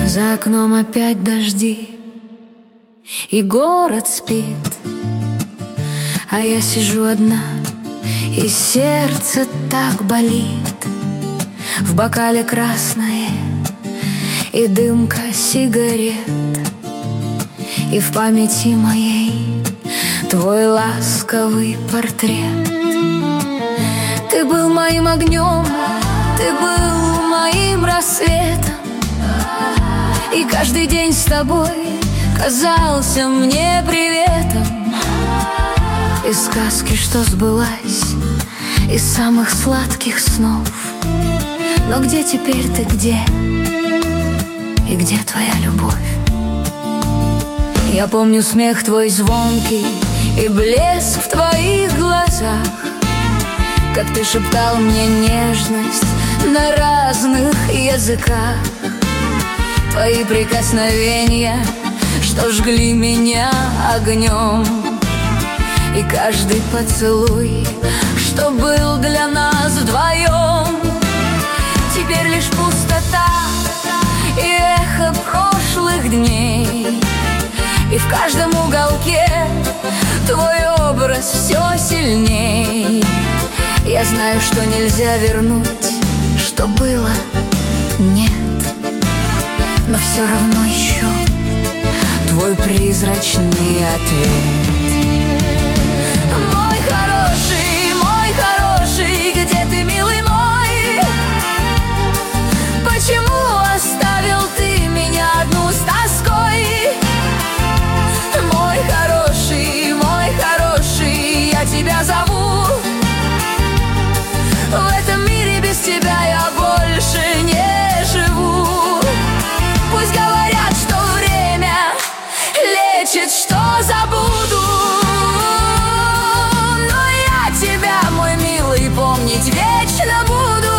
За окном опять дожди, и город спит, а я сижу одна, и сердце так болит. В бокале красное и дымка сигарет, и в памяти моей твой ласковый портрет. Ты был моим огнем, ты был моим рассветом, и каждый день с тобой казался мне приветом. Из сказки, что сбылась, из самых сладких снов. Но где теперь ты, где? И где твоя любовь? Я помню смех твой звонкий и блеск в твоих глазах, как ты шептал мне нежность на разных языках. Твои прикосновения, что жгли меня огнем, и каждый поцелуй, что был для нас вдвоем. Теперь лишь пустота и эхо прошлых дней, и в каждом уголке твой образ все сильней. Я знаю, что нельзя вернуть, что было, нет, но все равно ищу твой призрачный ответ. Мой хороший, где ты, милый мой? Почему оставил ты меня одну с тоской? Мой хороший, я тебя зову. В этом мире без тебя я больше не живу. Пусть говорят, что время лечит, что забуду, но я тебя, мой милый, помнить вечно буду.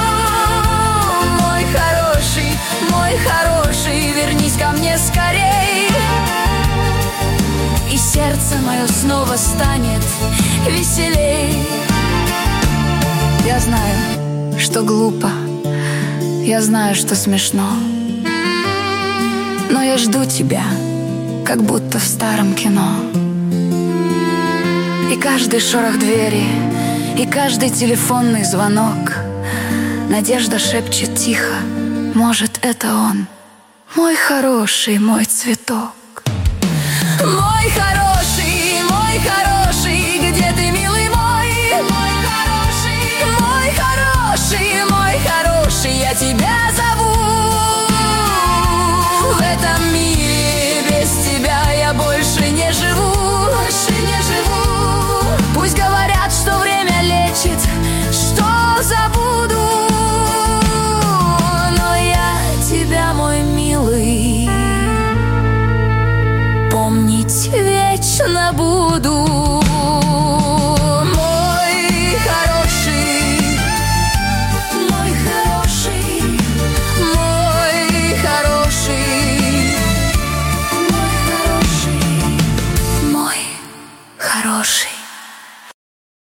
Мой хороший, вернись ко мне скорей, и сердце мое снова станет веселей. Я знаю, что глупо, я знаю, что смешно, но я жду тебя, как будто в старом кино. И каждый шорох двери, и каждый телефонный звонок, надежда шепчет тихо: может, это он, мой хороший, мой цветок. Мой хороший, где ты, милый мой? Мой хороший, я тебя зову. В этом мире без тебя я больше не живу. Пусть говорят, что время лечит, что забуду, но я тебя, мой милый, помнить вечно буду.